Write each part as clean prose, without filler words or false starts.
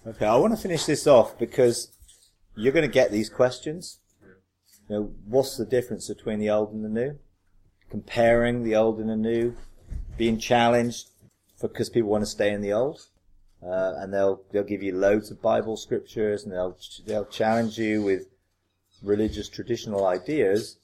Okay, I want to finish this off because you're going to get these questions. You know, what's the difference between the old and the new? Comparing the old and the new, being challenged because people want to stay in the old, and they'll give you loads of Bible scriptures, and they'll challenge you with religious traditional ideas.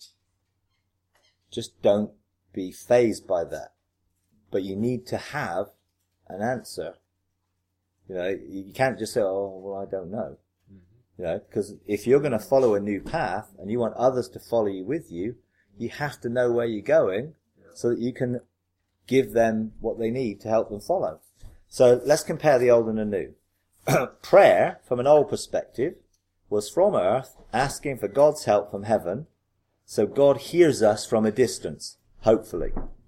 Just don't be fazed by that. But you need to have an answer. You know, you can't just say, "Oh, well, I don't know." You know, because if you're going to follow a new path and you want others to follow you with you, you have to know where you're going so that you can give them what they need to help them follow. So let's compare the old and the new. Prayer, from an old perspective, was from earth asking for God's help from heaven, so God hears us from a distance, hopefully.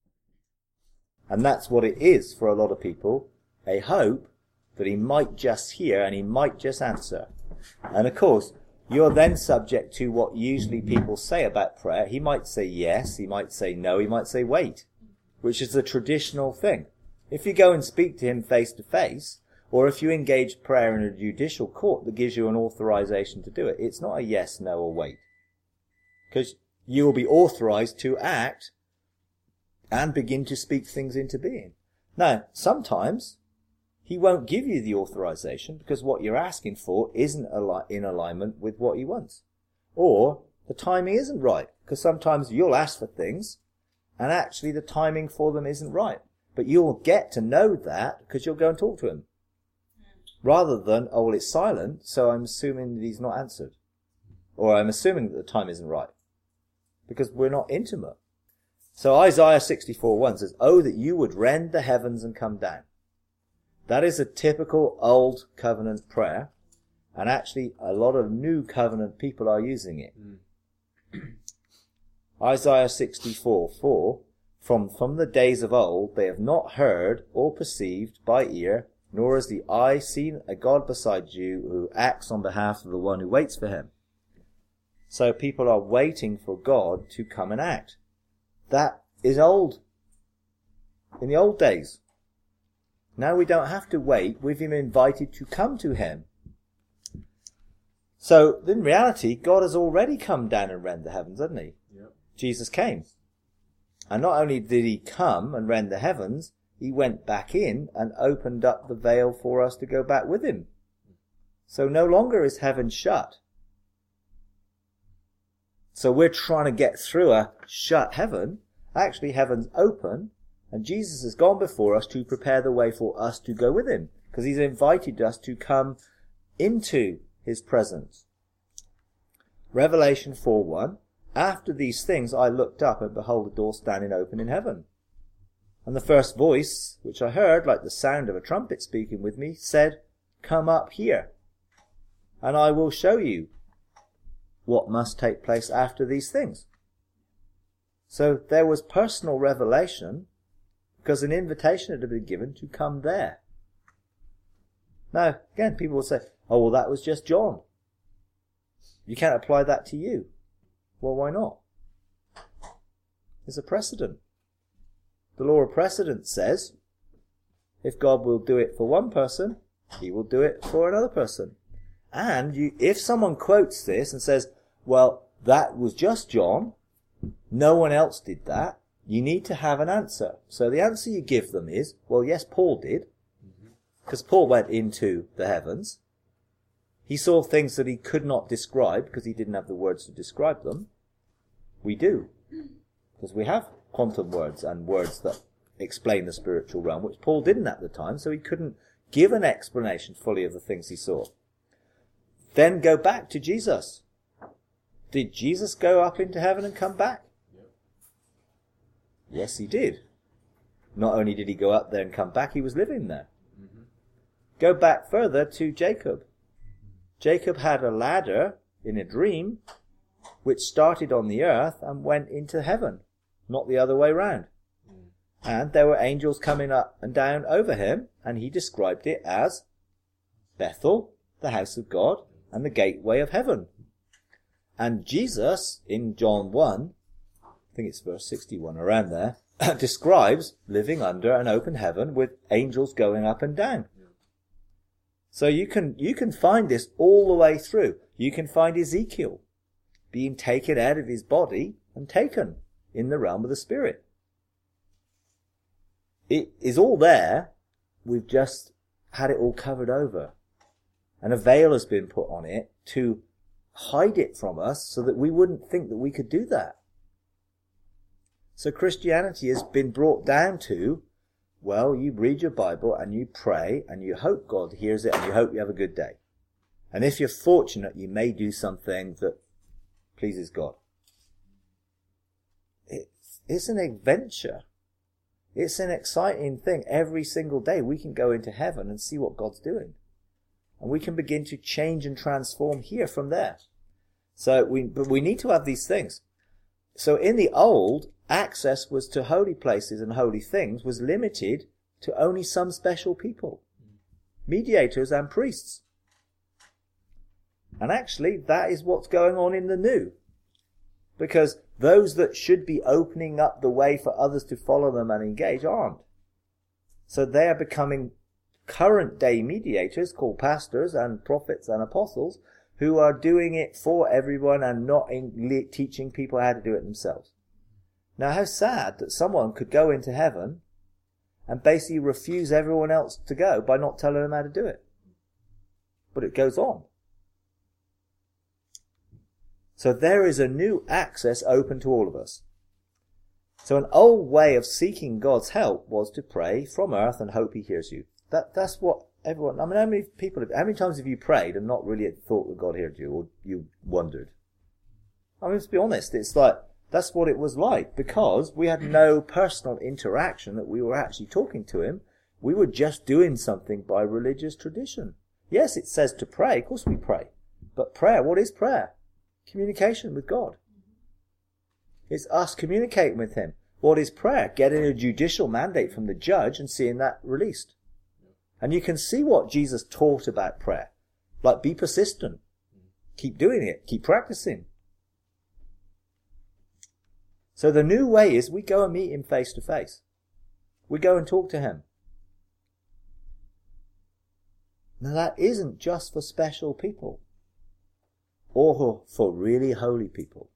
And that's what it is for a lot of people, a hope that he might just hear and he might just answer. And of course, you're then subject to what usually people say about prayer. He might say yes, he might say no, he might say wait, which is the traditional thing. If you go and speak to him face to face, or if you engage prayer in a judicial court that gives you an authorization to do it, it's not a yes, no, or wait. Because you will be authorized to act and begin to speak things into being. Now, sometimes he won't give you the authorization because what you're asking for isn't in alignment with what he wants. Or the timing isn't right, because sometimes you'll ask for things and actually the timing for them isn't right. But you'll get to know that because you'll go and talk to him. Rather than, oh, well, it's silent, so I'm assuming that he's not answered. Or I'm assuming that the time isn't right. Because we're not intimate. So Isaiah 64:1 says, "Oh, that you would rend the heavens and come down." That is a typical old covenant prayer. And actually, a lot of new covenant people are using it. Isaiah 64:4, From the days of old, they have not heard or perceived by ear, nor has the eye seen a God beside you who acts on behalf of the one who waits for him. So people are waiting for God to come and act. That is old. In the old days. Now we don't have to wait. We've been invited to come to him. So, in reality, God has already come down and rend the heavens, hasn't he? Yep. Jesus came. And not only did he come and rend the heavens, he went back in and opened up the veil for us to go back with him. So no longer is heaven shut. So we're trying to get through a shut heaven. Actually, heaven's open. And Jesus has gone before us to prepare the way for us to go with him. Because he's invited us to come into his presence. Revelation 4:1. After these things I looked up, and behold, a door standing open in heaven. And the first voice, which I heard, like the sound of a trumpet speaking with me, said, "Come up here, and I will show you what must take place after these things." So there was personal revelation, because an invitation had been given to come there. Now, again, people will say, "Oh, well, that was just John. You can't apply that to you." Well, why not? There's a precedent. The law of precedent says, if God will do it for one person, he will do it for another person. And if someone quotes this and says, well, that was just John, no one else did that, you need to have an answer. So the answer you give them is, well, yes, Paul did. Because Paul went into the heavens. He saw things that he could not describe because he didn't have the words to describe them. We do. Because we have quantum words and words that explain the spiritual realm, which Paul didn't at the time, so he couldn't give an explanation fully of the things he saw. Then go back to Jesus. Did Jesus go up into heaven and come back? Yep. Yes, he did. Not only did he go up there and come back, he was living there. Mm-hmm. Go back further to Jacob. Jacob had a ladder in a dream which started on the earth and went into heaven, not the other way round. And there were angels coming up and down over him, and he described it as Bethel, the house of God, and the gateway of heaven. And Jesus, in John 1, I think it's verse 61, around there, describes living under an open heaven with angels going up and down. So you can find this all the way through. You can find Ezekiel being taken out of his body and taken in the realm of the spirit. It is all there. We've just had it all covered over. And a veil has been put on it to hide it from us so that we wouldn't think that we could do that. So Christianity has been brought down to, well, you read your Bible and you pray and you hope God hears it and you hope you have a good day. And if you're fortunate, you may do something that pleases God. It's an adventure. It's an exciting thing. Every single day we can go into heaven and see what God's doing. And we can begin to change and transform here from there. But we need to have these things. So in the old, access was to holy places and holy things was limited to only some special people. Mediators and priests. And actually, that is what's going on in the new. Because those that should be opening up the way for others to follow them and engage aren't. So they are becoming current day mediators called pastors and prophets and apostles who are doing it for everyone and not teaching people how to do it themselves. Now how sad that someone could go into heaven and basically refuse everyone else to go by not telling them how to do it. But it goes on. So there is a new access open to all of us. So an old way of seeking God's help was to pray from earth and hope he hears you. That's what everyone, I mean, how many times have you prayed and not really thought that God heard you, or you wondered? I mean, let's be honest, it's like, that's what it was like, because we had no personal interaction that we were actually talking to him. We were just doing something by religious tradition. Yes, it says to pray, of course we pray. But prayer, what is prayer? Communication with God. It's us communicating with him. What is prayer? Getting a judicial mandate from the judge and seeing that released. And you can see what Jesus taught about prayer. Like, be persistent. Keep doing it. Keep practicing. So the new way is we go and meet him face to face. We go and talk to him. Now that isn't just for special people. Or for really holy people.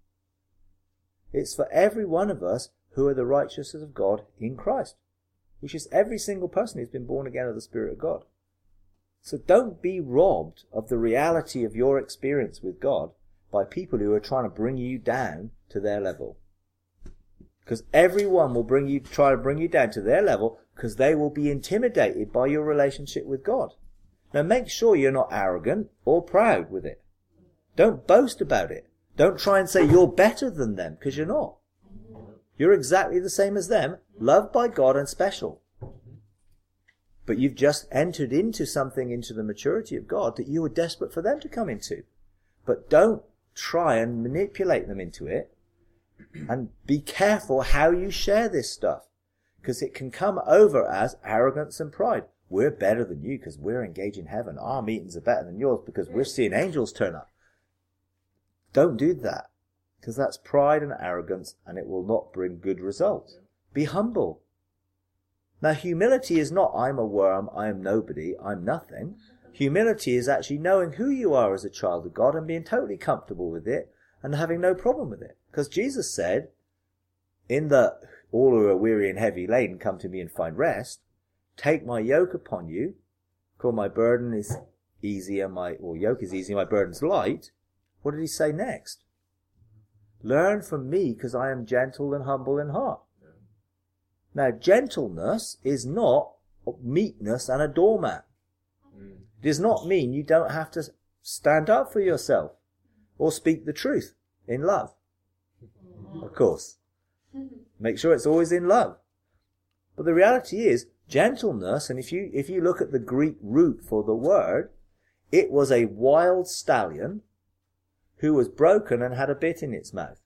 It's for every one of us who are the righteousness of God in Christ. Which is every single person who's been born again of the Spirit of God. So don't be robbed of the reality of your experience with God by people who are trying to bring you down to their level. Because everyone will try to bring you down to their level because they will be intimidated by your relationship with God. Now make sure you're not arrogant or proud with it. Don't boast about it. Don't try and say you're better than them, because you're not. You're exactly the same as them, loved by God and special. But you've just entered into something, into the maturity of God that you were desperate for them to come into. But don't try and manipulate them into it. And be careful how you share this stuff. Because it can come over as arrogance and pride. We're better than you because we're engaged in heaven. Our meetings are better than yours because we're seeing angels turn up. Don't do that. Because that's pride and arrogance, and it will not bring good results. Be humble. Now, humility is not, I'm a worm, I am nobody, I'm nothing. Humility is actually knowing who you are as a child of God and being totally comfortable with it and having no problem with it. Because Jesus said, all who are weary and heavy laden, come to me and find rest. Take my yoke upon you, for my burden is easy and yoke is easy, my burden's light. What did he say next? Learn from me, because I am gentle and humble in heart. Now, gentleness is not meekness and a doormat. It does not mean you don't have to stand up for yourself or speak the truth in love. Of course. Make sure it's always in love. But the reality is, gentleness, and if you look at the Greek root for the word, it was a wild stallion who was broken and had a bit in its mouth.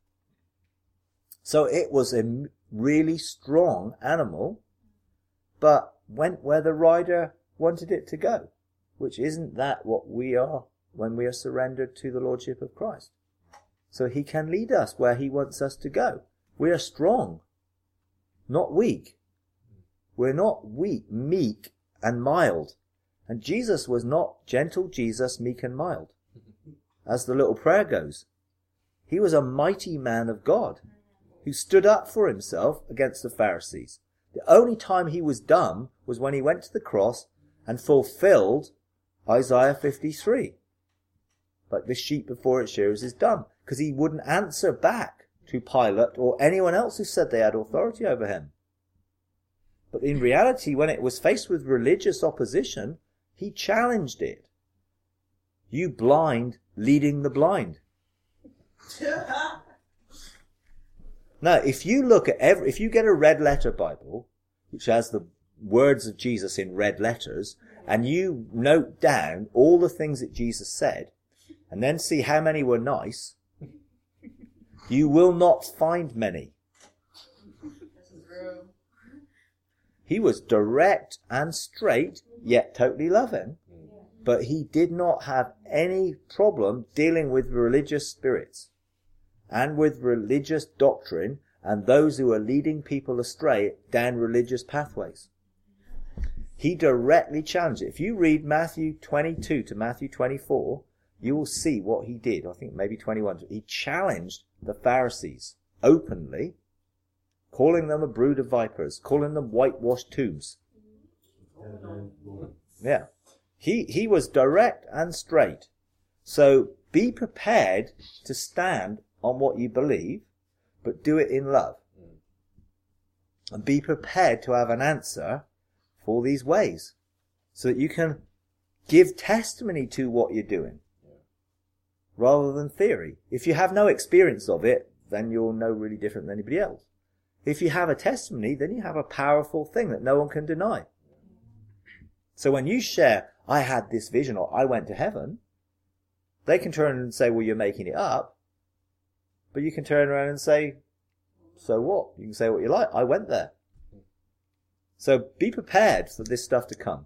So it was a really strong animal, but went where the rider wanted it to go, which isn't that what we are when we are surrendered to the Lordship of Christ. So he can lead us where he wants us to go. We are strong, not weak. We're not weak, meek and mild And Jesus was not gentle Jesus, meek and mild, as the little prayer goes. He was a mighty man of God who stood up for himself against the Pharisees. The only time he was dumb was when he went to the cross and fulfilled Isaiah 53. Like the sheep before its shearers is dumb, because he wouldn't answer back to Pilate or anyone else who said they had authority over him. But in reality, when it was faced with religious opposition, he challenged it. You blind leading the blind. Now, if you look at if you get a red letter Bible, which has the words of Jesus in red letters, and you note down all the things that Jesus said, and then see how many were nice, you will not find many. He was direct and straight, yet totally loving. But he did not have any problem dealing with religious spirits and with religious doctrine and those who are leading people astray down religious pathways. He directly challenged it. If you read Matthew 22 to Matthew 24, you will see what he did. I think maybe 21. He challenged the Pharisees openly, calling them a brood of vipers, calling them whitewashed tombs. Yeah. He was direct and straight. So be prepared to stand on what you believe, but do it in love. And be prepared to have an answer for these ways, so that you can give testimony to what you're doing, rather than theory. If you have no experience of it, then you're no really different than anybody else. If you have a testimony, then you have a powerful thing that no one can deny. So when you share, I had this vision, or I went to heaven, they can turn and say, well, you're making it up. But you can turn around and say, so what? You can say what you like. I went there. So be prepared for this stuff to come.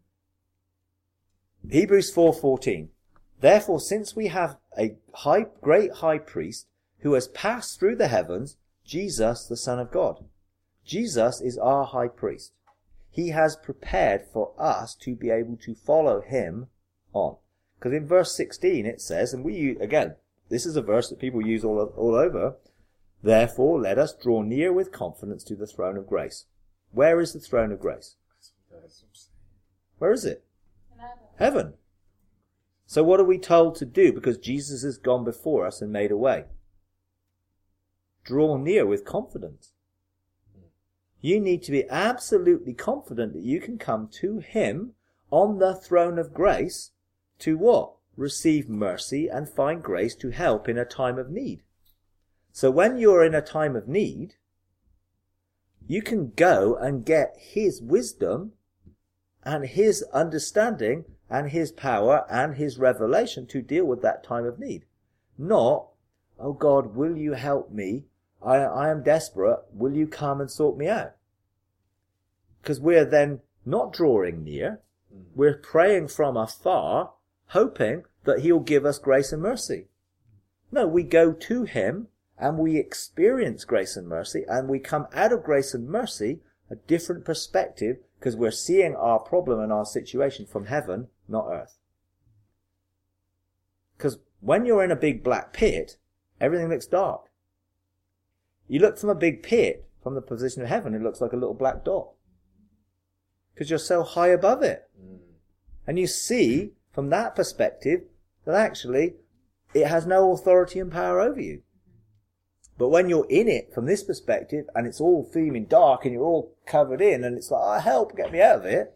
Hebrews 4:14. Therefore, since we have a great high priest who has passed through the heavens, Jesus, the Son of God. Jesus is our high priest. He has prepared for us to be able to follow him on. Because in verse 16 it says, and again, this is a verse that people use all over, therefore let us draw near with confidence to the throne of grace. Where is the throne of grace? Where is it? Heaven. So what are we told to do? Because Jesus has gone before us and made a way. Draw near with confidence. You need to be absolutely confident that you can come to him on the throne of grace to what? Receive mercy and find grace to help in a time of need. So when you're in a time of need, you can go and get his wisdom and his understanding and his power and his revelation to deal with that time of need. Not, oh God, will you help me? I am desperate. Will you come and sort me out? Because we're then not drawing near. We're praying from afar, hoping that he'll give us grace and mercy. No, we go to him and we experience grace and mercy, and we come out of grace and mercy a different perspective, because we're seeing our problem and our situation from heaven, not earth. Because when you're in a big black pit, everything looks dark. You look from a big pit, from the position of heaven, it looks like a little black dot. Because you're so high above it. And you see, from that perspective, that actually it has no authority and power over you. But when you're in it from this perspective, and it's all feeling dark, and you're all covered in, and it's like, oh, help, get me out of it.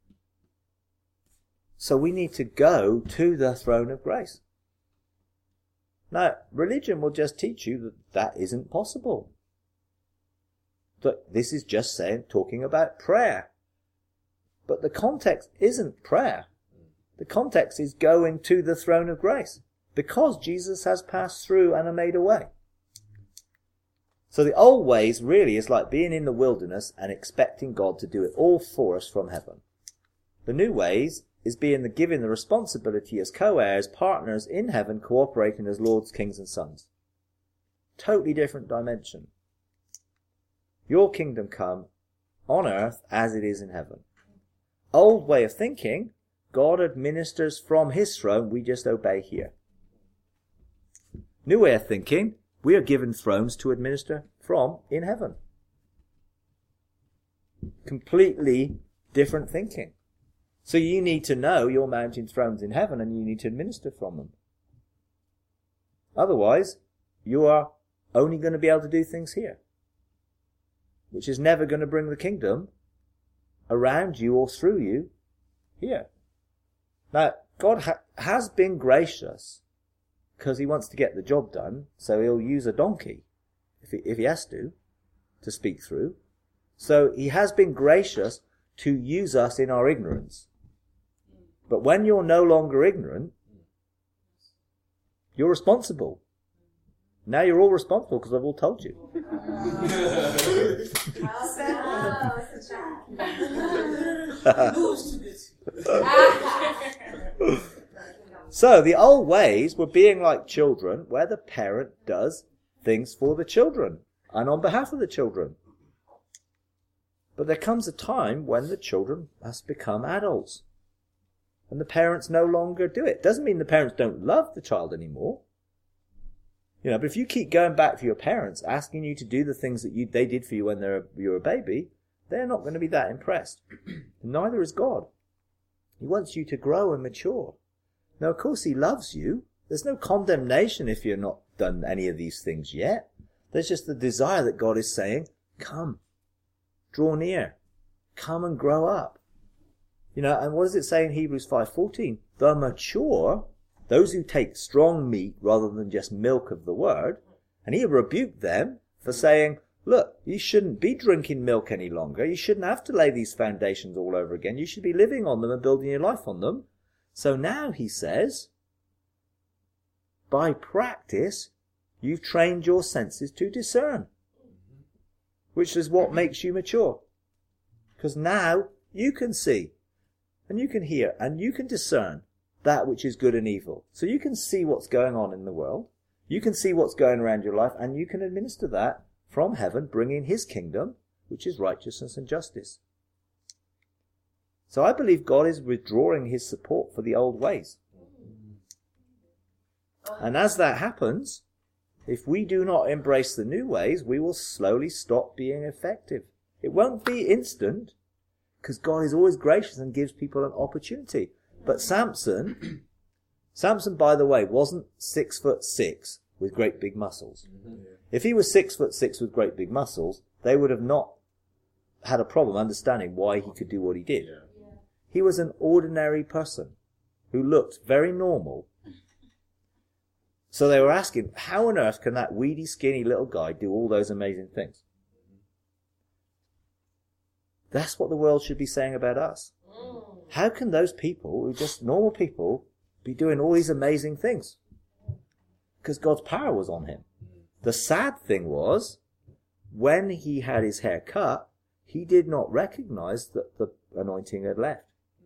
So we need to go to the throne of grace. Now, religion will just teach you that that isn't possible. That this is just talking about prayer. But the context isn't prayer. The context is going to the throne of grace, because Jesus has passed through and made a way. So the old ways really is like being in the wilderness and expecting God to do it all for us from heaven. The new ways is giving the responsibility as co-heirs, partners in heaven, cooperating as lords, kings and sons. Totally different dimension. Your kingdom come on earth as it is in heaven. Old way of thinking, God administers from his throne, we just obey here. New way of thinking, we are given thrones to administer from in heaven. Completely different thinking. So you need to know you're mounting thrones in heaven and you need to administer from them. Otherwise, you are only going to be able to do things here, which is never going to bring the kingdom around you or through you here. Now, God has been gracious because he wants to get the job done, so he'll use a donkey if he has to speak through. So he has been gracious to use us in our ignorance. But when you're no longer ignorant, you're responsible. Now you're all responsible because I've all told you. So the old ways were being like children, where the parent does things for the children and on behalf of the children. But there comes a time when the children must become adults. And the parents no longer do it. Doesn't mean the parents don't love the child anymore. But if you keep going back to your parents, asking you to do the things that they did for you when you were a baby, they're not going to be that impressed. Neither is God. He wants you to grow and mature. Now, of course, he loves you. There's no condemnation if you're not done any of these things yet. There's just the desire that God is saying, come, draw near, come and grow up. And what does it say in Hebrews 5:14? The mature, those who take strong meat rather than just milk of the word, and he rebuked them for saying, look, you shouldn't be drinking milk any longer. You shouldn't have to lay these foundations all over again. You should be living on them and building your life on them. So now he says, by practice, you've trained your senses to discern, which is what makes you mature. Because now you can see, and you can hear, and you can discern that which is good and evil. So you can see what's going on in the world. You can see what's going around your life, and you can administer that from heaven, bringing his kingdom, which is righteousness and justice. So I believe God is withdrawing his support for the old ways. And as that happens, if we do not embrace the new ways, we will slowly stop being effective. It won't be instant, because God is always gracious and gives people an opportunity. But Samson, by the way, wasn't 6'6" with great big muscles. If he was 6'6" with great big muscles, they would have not had a problem understanding why he could do what he did. He was an ordinary person who looked very normal. So they were asking, how on earth can that weedy, skinny little guy do all those amazing things? That's what the world should be saying about us. How can those people, who are just normal people, be doing all these amazing things? Because God's power was on him. The sad thing was, when he had his hair cut, he did not recognize that the anointing had left.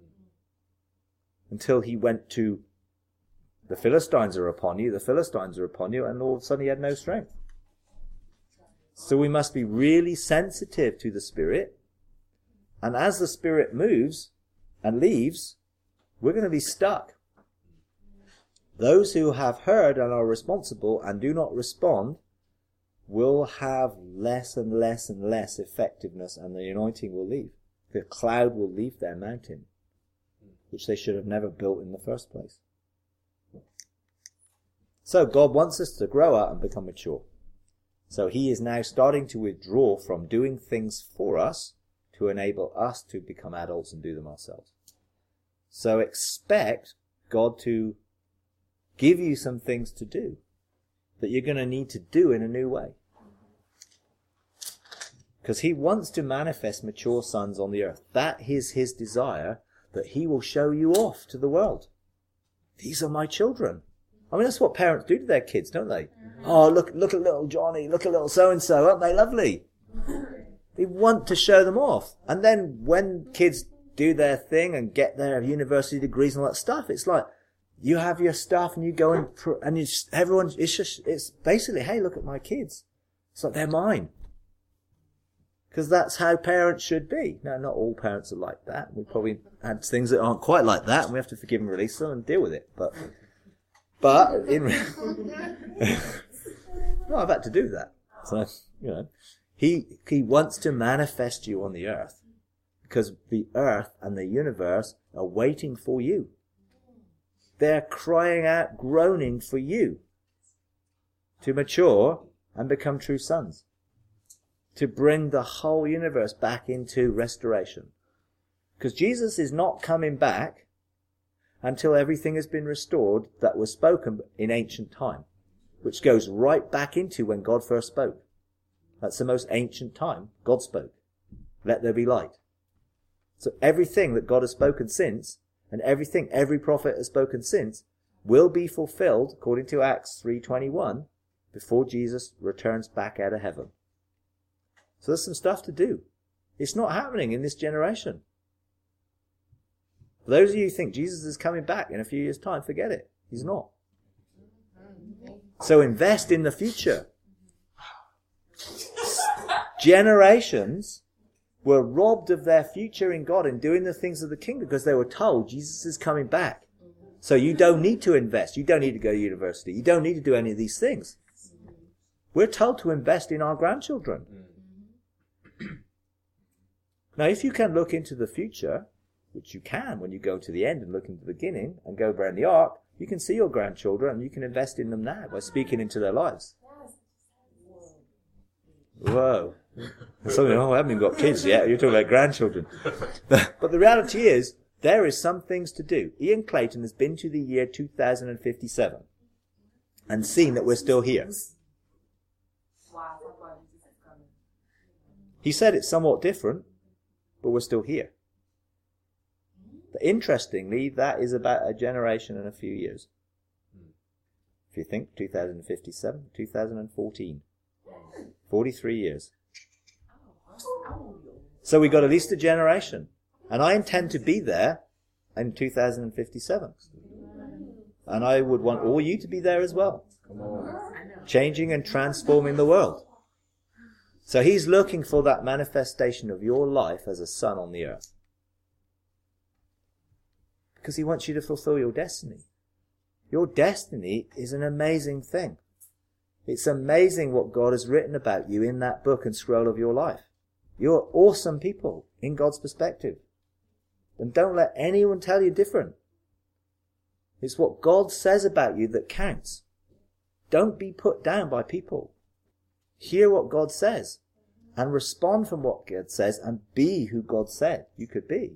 Until he went to, the Philistines are upon you, and all of a sudden he had no strength. So we must be really sensitive to the Spirit. And as the Spirit moves and leaves, we're going to be stuck. Those who have heard and are responsible and do not respond will have less and less and less effectiveness, and the anointing will leave. The cloud will leave their mountain, which they should have never built in the first place. So God wants us to grow up and become mature. So he is now starting to withdraw from doing things for us to enable us to become adults and do them ourselves. So expect God to give you some things to do that you're going to need to do in a new way. Because he wants to manifest mature sons on the earth. That is his desire, that he will show you off to the world. These are my children. I mean, that's what parents do to their kids, don't they? Oh, look at little Johnny, look at little so-and-so, aren't they lovely? They want to show them off. And then when kids do their thing and get their university degrees and all that stuff, it's like, you have your stuff and you go and it's basically, hey, look at my kids. It's like they're mine. Because that's how parents should be. Now, not all parents are like that. We probably had things that aren't quite like that, and we have to forgive and release them and deal with it. But no, I've had to do that. So, he wants to manifest you on the earth, because the earth and the universe are waiting for you. They're crying out, groaning for you to mature and become true sons, to bring the whole universe back into restoration. Because Jesus is not coming back until everything has been restored that was spoken in ancient time, which goes right back into when God first spoke. That's the most ancient time. God spoke. Let there be light. So everything that God has spoken since, and everything every prophet has spoken since, will be fulfilled, according to Acts 3:21, before Jesus returns back out of heaven. So there's some stuff to do. It's not happening in this generation. For those of you who think Jesus is coming back in a few years' time, forget it. He's not. So invest in the future. Generations were robbed of their future in God and doing the things of the kingdom because they were told Jesus is coming back. So you don't need to invest. You don't need to go to university. You don't need to do any of these things. We're told to invest in our grandchildren. Now, if you can look into the future, which you can when you go to the end and look into the beginning and go around the ark, you can see your grandchildren and you can invest in them now by speaking into their lives. Whoa. Something, I haven't even got kids yet. You're talking about grandchildren. But the reality is, there is some things to do. Ian Clayton has been to the year 2057 and seen that we're still here. He said it's somewhat different, but we're still here. But interestingly, that is about a generation and a few years. If you think 2057, 2014. 43 years. So we got at least a generation. And I intend to be there in 2057. And I would want all you to be there as well. Changing and transforming the world. So he's looking for that manifestation of your life as a son on the earth. Because he wants you to fulfill your destiny. Your destiny is an amazing thing. It's amazing what God has written about you in that book and scroll of your life. You're awesome people in God's perspective. And don't let anyone tell you different. It's what God says about you that counts. Don't be put down by people. Hear what God says and respond from what God says and be who God said you could be.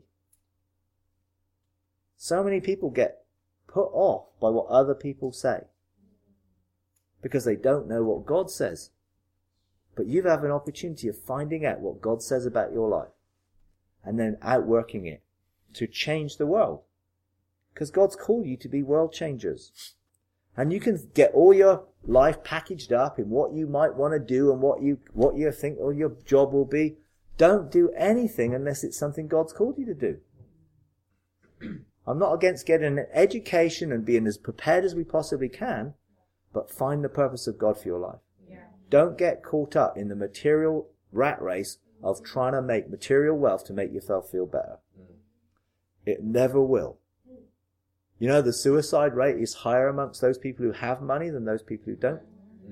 So many people get put off by what other people say because they don't know what God says. But you have an opportunity of finding out what God says about your life and then outworking it to change the world. Because God's called you to be world changers. And you can get all your life packaged up in what you might want to do and what you think or your job will be. Don't do anything unless it's something God's called you to do. I'm not against getting an education and being as prepared as we possibly can, but find the purpose of God for your life. Yeah. Don't get caught up in the material rat race of trying to make material wealth to make yourself feel better. It never will. You know, the suicide rate is higher amongst those people who have money than those people who don't.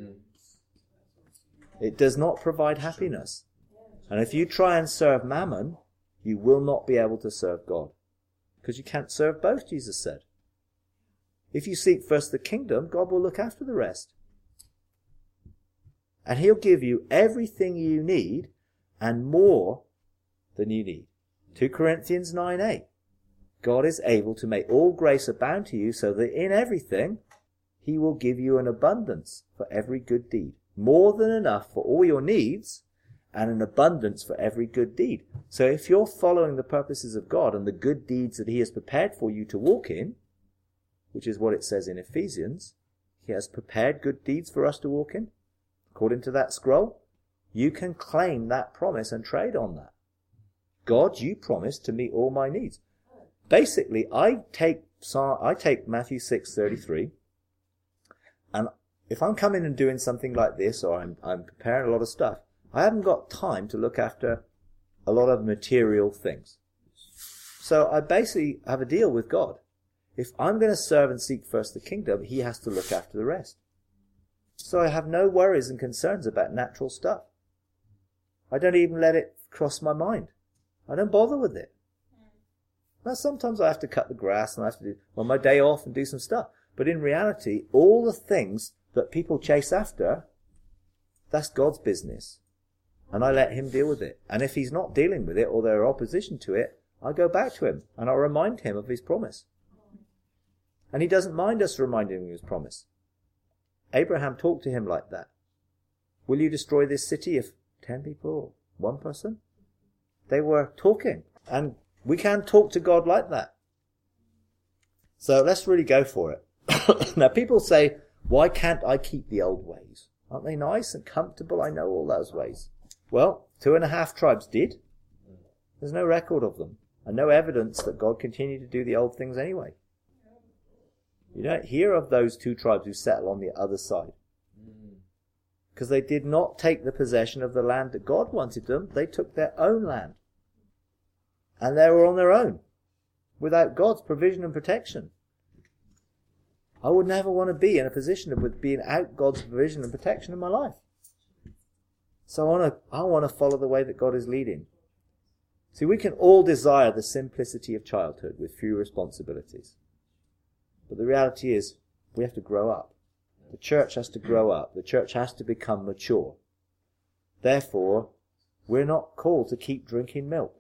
It does not provide happiness. And if you try and serve mammon, you will not be able to serve God. Because you can't serve both, Jesus said. If you seek first the kingdom, God will look after the rest. And he'll give you everything you need and more than you need. 2 Corinthians 9:8. God is able to make all grace abound to you so that in everything he will give you an abundance for every good deed. More than enough for all your needs and an abundance for every good deed. So if you're following the purposes of God and the good deeds that he has prepared for you to walk in, which is what it says in Ephesians, he has prepared good deeds for us to walk in, according to that scroll, you can claim that promise and trade on that. God, you promised to meet all my needs. Basically, I take Matthew 6:33, and if I'm coming and doing something like this, or I'm preparing a lot of stuff, I haven't got time to look after a lot of material things. So I basically have a deal with God. If I'm going to serve and seek first the kingdom, he has to look after the rest. So I have no worries and concerns about natural stuff. I don't even let it cross my mind. I don't bother with it. Now, sometimes I have to cut the grass and I have to do on my day off and do some stuff. But in reality, all the things that people chase after, that's God's business. And I let him deal with it. And if he's not dealing with it or there are opposition to it, I go back to him and I'll remind him of his promise. And he doesn't mind us reminding him of his promise. Abraham talked to him like that. Will you destroy this city if 10 people or 1 person? They were talking. And we can talk to God like that. So let's really go for it. Now people say, why can't I keep the old ways? Aren't they nice and comfortable? I know all those ways. Well, 2.5 tribes did. There's no record of them. And no evidence that God continued to do the old things anyway. You don't hear of those 2 tribes who settle on the other side. Because they did not take the possession of the land that God wanted them. They took their own land. And they were on their own. Without God's provision and protection. I would never want to be in a position of being out God's provision and protection in my life. So I want to follow the way that God is leading. See, we can all desire the simplicity of childhood with few responsibilities. But the reality is, we have to grow up. The church has to grow up. The church has to become mature. Therefore, we're not called to keep drinking milk.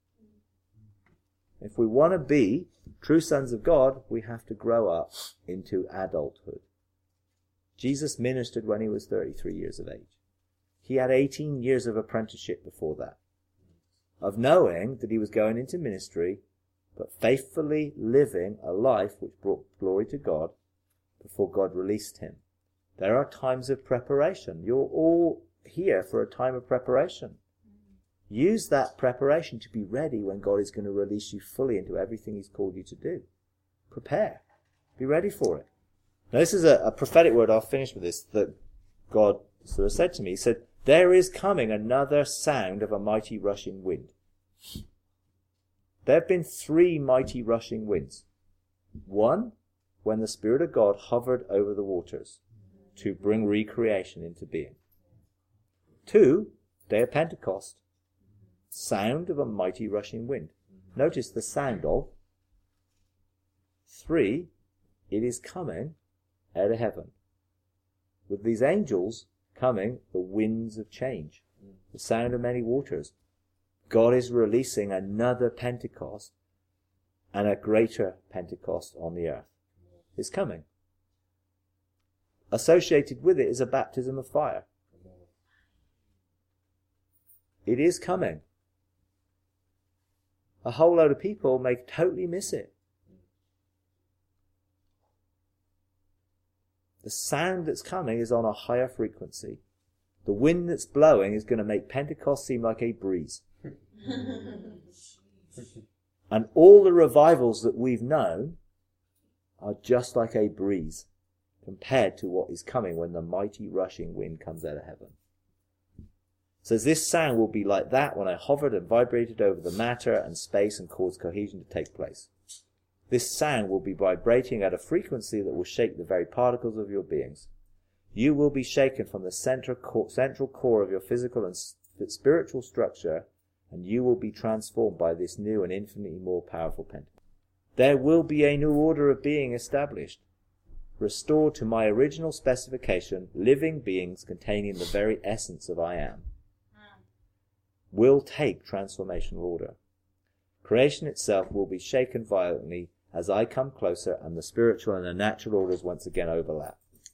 If we want to be true sons of God, we have to grow up into adulthood. Jesus ministered when he was 33 years of age. He had 18 years of apprenticeship before that, of knowing that he was going into ministry, but faithfully living a life which brought glory to God before God released him. There are times of preparation. You're all here for a time of preparation. Use that preparation to be ready when God is going to release you fully into everything he's called you to do. Prepare. Be ready for it. Now this is a prophetic word. I'll finish with this, that God sort of said to me. He said, there is coming another sound of a mighty rushing wind. There have been 3 mighty rushing winds. 1, when the Spirit of God hovered over the waters to bring recreation into being. 2, day of Pentecost. Sound of a mighty rushing wind. Notice the sound of. 3, it is coming out of heaven. With these angels coming, the winds of change. The sound of many waters. God is releasing another Pentecost and a greater Pentecost on the earth. It's coming. Associated with it is a baptism of fire. It is coming. A whole load of people may totally miss it. The sound that's coming is on a higher frequency. The wind that's blowing is going to make Pentecost seem like a breeze. And all the revivals that we've known are just like a breeze compared to what is coming when the mighty rushing wind comes out of heaven. So this sound will be like that when I hovered and vibrated over the matter and space and caused cohesion to take place. This sound will be vibrating at a frequency that will shake the very particles of your beings. You will be shaken from the central core of your physical and spiritual structure, and you will be transformed by this new and infinitely more powerful Pentecost. There will be a new order of being established, restored to my original specification, living beings containing the very essence of I am. Will take transformational order. Creation itself will be shaken violently as I come closer and the spiritual and the natural orders once again overlap.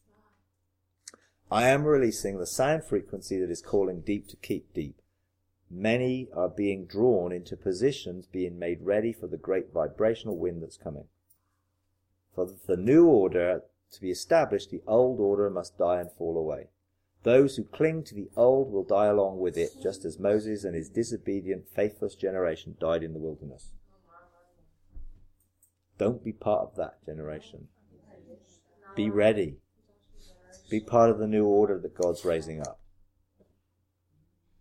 I am releasing the sound frequency that is calling deep to keep deep. Many are being drawn into positions, being made ready for the great vibrational wind that's coming. For the new order to be established, the old order must die and fall away. Those who cling to the old will die along with it, just as Moses and his disobedient, faithless generation died in the wilderness. Don't be part of that generation. Be ready. Be part of the new order that God's raising up.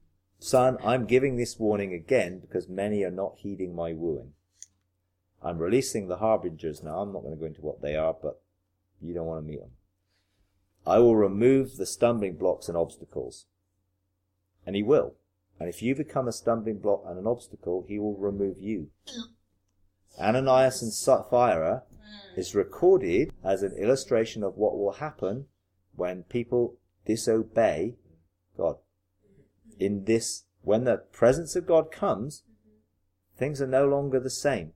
Son, I'm giving this warning again because many are not heeding my wooing. I'm releasing the harbingers now. I'm not going to go into what they are, but you don't want to meet them. I will remove the stumbling blocks and obstacles. And he will. And if you become a stumbling block and an obstacle, he will remove you. Ananias and Sapphira is recorded as an illustration of what will happen when people disobey God. When the presence of God comes, things are no longer the same.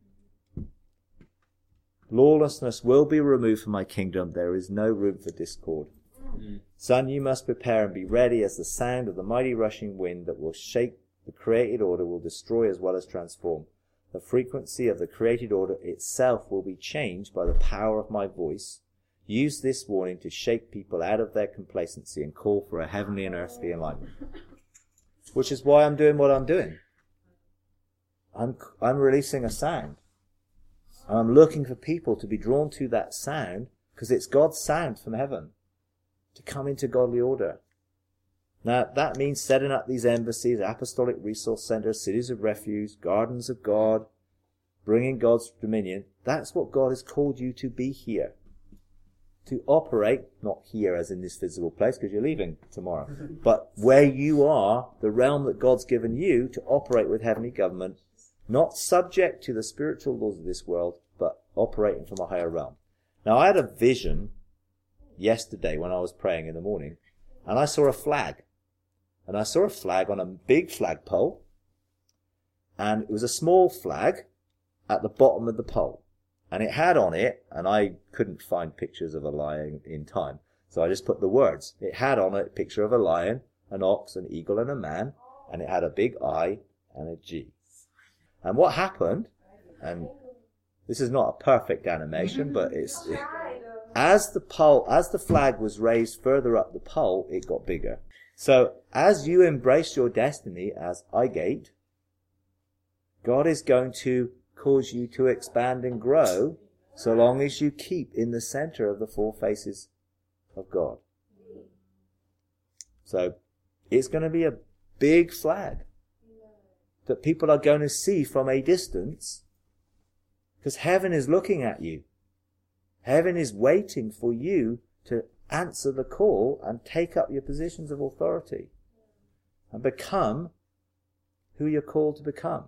Lawlessness will be removed from my kingdom. There is no room for discord. Son, you must prepare and be ready, as the sound of the mighty rushing wind that will shake the created order will destroy as well as transform. The frequency of the created order itself will be changed by the power of my voice. Use this warning to shake people out of their complacency and call for a heavenly and earthly alignment. Which is why I'm doing what I'm doing. I'm releasing a sound. And I'm looking for people to be drawn to that sound, because it's God's sound from heaven to come into godly order. Now, that means setting up these embassies, apostolic resource centers, cities of refuge, gardens of God, bringing God's dominion. That's what God has called you to be here. To operate, not here as in this physical place, because you're leaving tomorrow, but where you are, the realm that God's given you to operate with heavenly government, not subject to the spiritual laws of this world, but operating from a higher realm. Now, I had a vision yesterday when I was praying in the morning, and I saw a flag. And I saw a flag on a big flagpole, and it was a small flag at the bottom of the pole. And it had on it, and I couldn't find pictures of a lion in time, so I just put the words. It had on it a picture of a lion, an ox, an eagle, and a man, and it had a big I and a G. And what happened, and this is not a perfect animation, but as the flag was raised further up the pole, it got bigger. So as you embrace your destiny as iGate, God is going to cause you to expand and grow so long as you keep in the center of the four faces of God. So it's going to be a big flag that people are going to see from a distance, because heaven is looking at you. Heaven is waiting for you to answer the call and take up your positions of authority and become who you're called to become.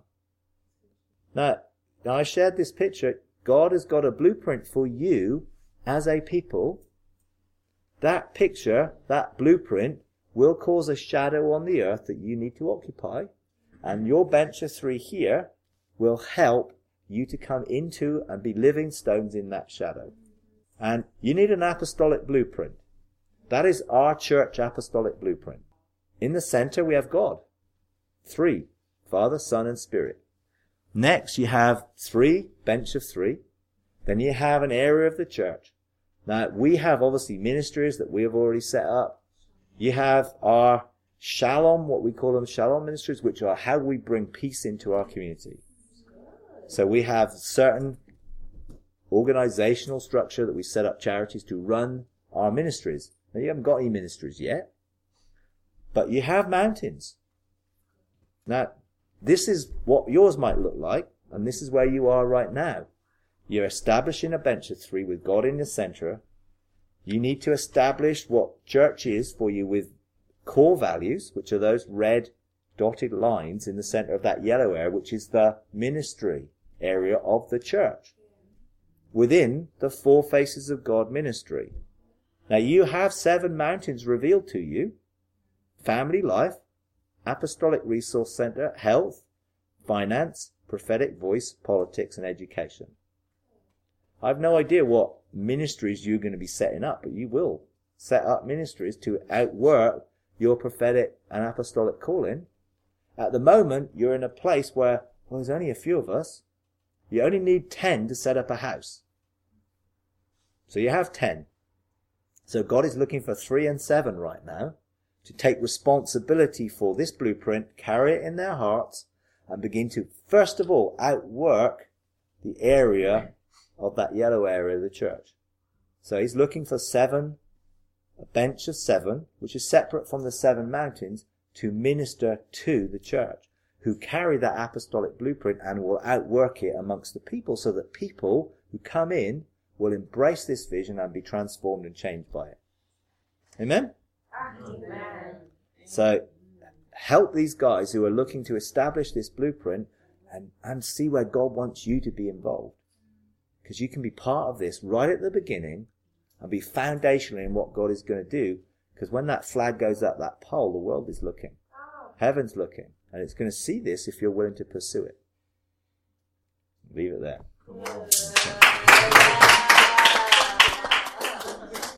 Now I shared this picture. God has got a blueprint for you as a people. That picture, that blueprint, will cause a shadow on the earth that you need to occupy. And your bench of 3 here will help you to come into and be living stones in that shadow. And you need an apostolic blueprint. That is our church apostolic blueprint. In the center we have God. 3, Father, Son, and Spirit. Next you have 3, bench of 3. Then you have an area of the church. Now we have obviously ministries that we have already set up. You have our shalom, what we call them shalom ministries, which are how we bring peace into our community. So we have certain organizational structure that we set up charities to run our ministries. Now you haven't got any ministries yet, but you have mountains. Now this is what yours might look like, and this is where you are right now. You're establishing a bench of 3 with God in the center. You need to establish what church is for you with core values, which are those red dotted lines in the center of that yellow area, which is the ministry area of the church within the 4 faces of God ministry. Now you have 7 mountains revealed to you: family life, apostolic resource center, health, finance, prophetic voice, politics, and education. I have no idea what ministries you're going to be setting up, but you will set up ministries to outwork your prophetic and apostolic calling. At the moment, you're in a place where, well, there's only a few of us. You only need 10 to set up a house. So you have 10. So God is looking for 3 and 7 right now to take responsibility for this blueprint, carry it in their hearts, and begin to, first of all, outwork the area of that yellow area of the church. So he's looking for 7, a bench of 7, which is separate from the 7 mountains, to minister to the church, who carry that apostolic blueprint and will outwork it amongst the people, so that people who come in will embrace this vision and be transformed and changed by it. Amen? Amen. So help these guys who are looking to establish this blueprint and see where God wants you to be involved. Because you can be part of this right at the beginning and be foundational in what God is going to do. Because when that flag goes up that pole, the world is looking. Heaven's looking. And it's going to see this if you're willing to pursue it. Leave it there.